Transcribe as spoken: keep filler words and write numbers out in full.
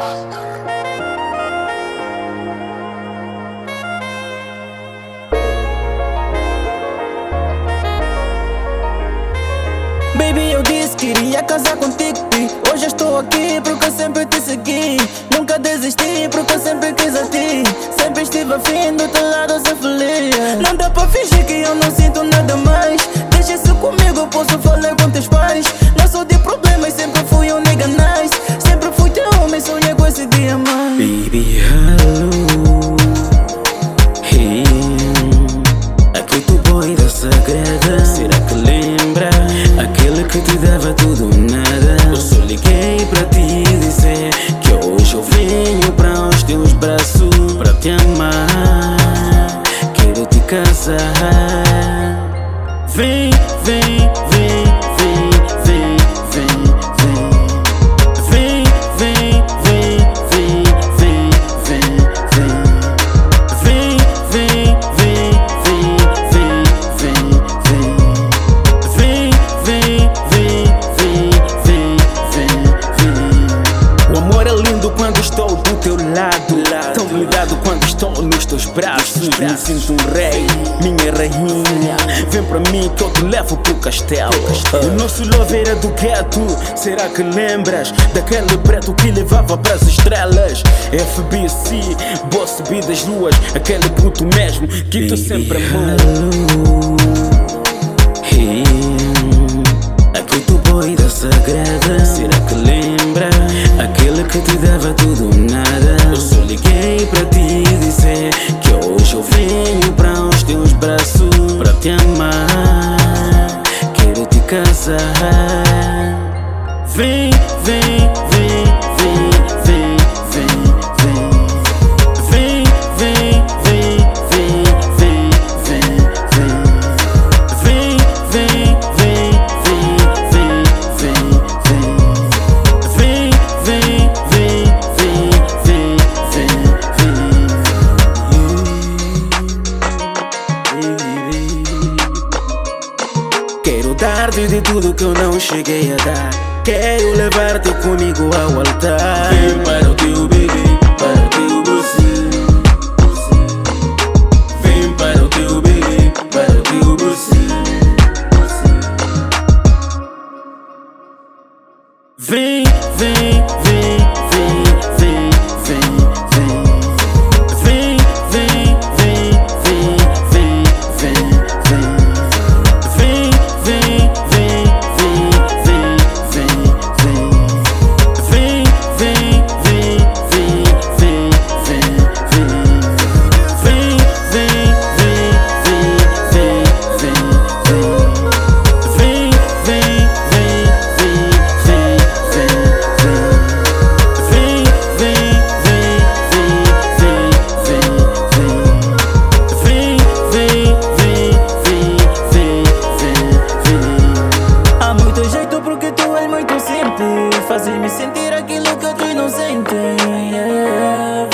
Baby, eu disse que iria casar contigo e hoje estou aqui porque eu sempre te segui. Nunca desisti porque eu sempre quis a ti. Sempre estive afim do teu lado ser feliz. Não dá pra fingir que eu não sinto nada mais. Deixa isso comigo, eu posso falar com teus pais. Não sou de problemas, sempre fui um nigga nice. Sempre fui teu homem, sonhei com esse dia mais. Baby, hello, hey, aquele teu boy da sagrada. Será que lembra aquele que te dava tudo ou nada? Eu só liguei pra te dizer que hoje eu venho pra os teus braços pra te amar, quero te casar. Vem, vem, vem, vem, vem, vem, vem. Vem, vem, vem, vem, vem, vem, vem. Vem, vem, vem, vem, vem, vem, vem. Vem, vem, vem, vem, vem, vem, vem. O amor é lindo quando estou do teu lado, tão ligado quando estou nos teus braços. Me sinto um rei, minha rainha. Vem pra mim que eu te levo pro castelo. O nosso love era do gueto. Será que lembras daquele preto que levava pras estrelas? F B C, boss subir das ruas. Aquele puto mesmo que tu sempre amou. Hey, aquele teu boy da sagrada. Será que lembra aquele que te dava tudo ou nada? Eu só liguei pra te dizer que hoje eu venho pra os teus braços pra te amar, quero te casar. Vem, vem, vem, vem, vem, vem, vem. Vem, vem, vem, vem, vem, vem, vem. Vem, vem, vem, vem, vem, vem, vem. Vem, vem, vem, vem, vem, vem, vem. Quero dar-te de tudo que eu não cheguei a dar. Quero levar-te comigo ao altar. Vem para o teu bebê, para o teu você. Vem para o teu bebê, para o teu você. Vem, vem, vem, vem, vem, vem, vem. Vem, vem, vem, vem, vem, vem, vem. Vem, vem, vem, vem, vem, vem, vem. Vem, vem, vem, vem, vem, vem, vem. Vem, vem, vem, vem, vem, vem, vem. Vem, vem, vem, vem, vem, vem, vem. Vem, vem, vem, vem, vem, vem, vem. Vem, vem, vem, vem, vem, vem, vem. Há muito jeito porque tu és muito simples. Fazes-me sentir aquilo que tu não sentes. Yeah.